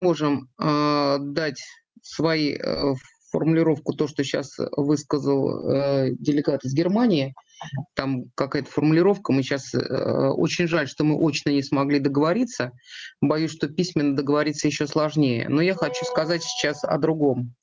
можем, дать свои, формулировку, то, что сейчас высказал, делегат из Германии. Там какая-то формулировка. Мы сейчас, очень жаль, что мы очно не смогли договориться. Боюсь, что письменно договориться еще сложнее. Но я хочу сказать сейчас о другом.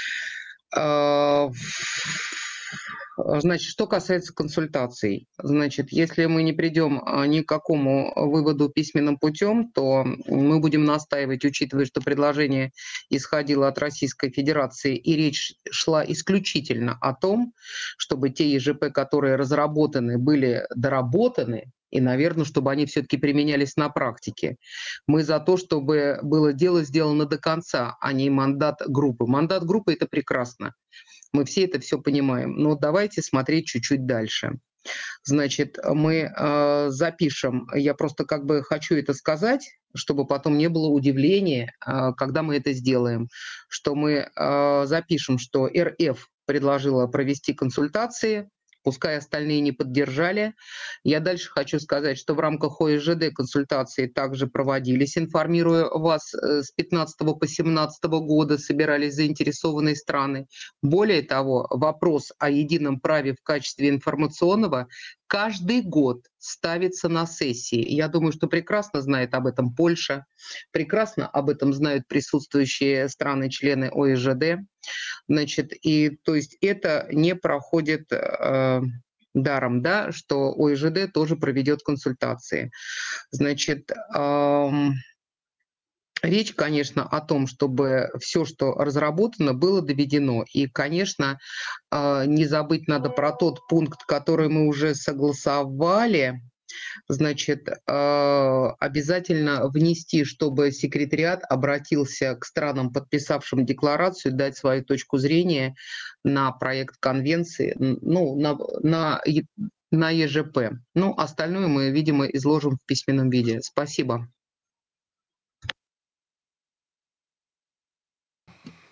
А, Значит, что касается консультаций. Значит, если мы не придем, ни к какому выводу письменным путем, то мы будем настаивать, учитывая, что предложение исходило от Российской Федерации, и речь шла исключительно о том, чтобы те ЕЖП, которые разработаны, были доработаны, и, наверное, чтобы они все-таки применялись на практике. Мы за то, чтобы было дело сделано до конца, а не мандат группы. Мандат группы – это прекрасно. Мы все это все понимаем. Но давайте смотреть чуть-чуть дальше. Значит, мы, запишем, я просто как бы хочу это сказать, чтобы потом не было удивления, когда мы это сделаем, что мы, запишем, что РФ предложила провести консультации, пускай остальные не поддержали. Я дальше хочу сказать, что в рамках ОЕЖД консультации также проводились, информируя вас, с 15 по 17 года собирались заинтересованные страны. Более того, вопрос о едином праве в качестве информационного каждый год ставится на сессии. Я думаю, что прекрасно знает об этом Польша, прекрасно об этом знают присутствующие страны-члены ОЕЖД. Значит, и то есть это не проходит даром, да, что ОЕЖД тоже проведет консультации. Значит, речь, конечно, о том, чтобы все, что разработано, было доведено. И, конечно, не забыть надо про тот пункт, который мы уже согласовали. Значит, обязательно внести, чтобы секретариат обратился к странам, подписавшим декларацию, дать свою точку зрения на проект конвенции, ну, на ЕЖП. Ну, остальное мы, видимо, изложим в письменном виде. Спасибо.